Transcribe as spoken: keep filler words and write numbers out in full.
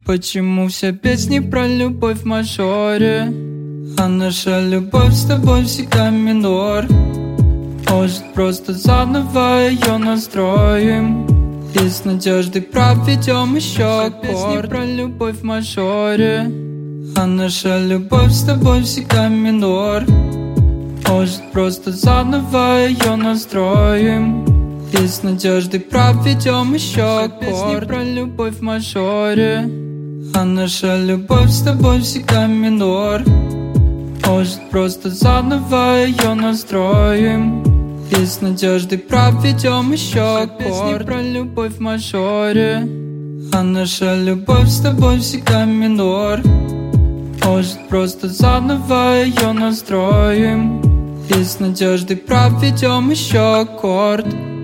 Почему все песни про любовь в мажоре, а наша любовь с тобой всегда минор? Может, просто заново ее настроим и с надеждой проведем еще аккорд. Песни про любовь в мажоре, а наша любовь с тобой всегда минор. Может, просто заново ее настроим и с надеждой проведем еще аккорд. Песни про любовь в мажоре, а наша любовь с тобой всегда минор. Может, просто заново ее настроим и с надеждой проведем еще аккорд. Песни про любовь в мажоре, а наша любовь с тобой всегда минор. Может, просто заново ее настроим и с надеждой проведем еще аккорд.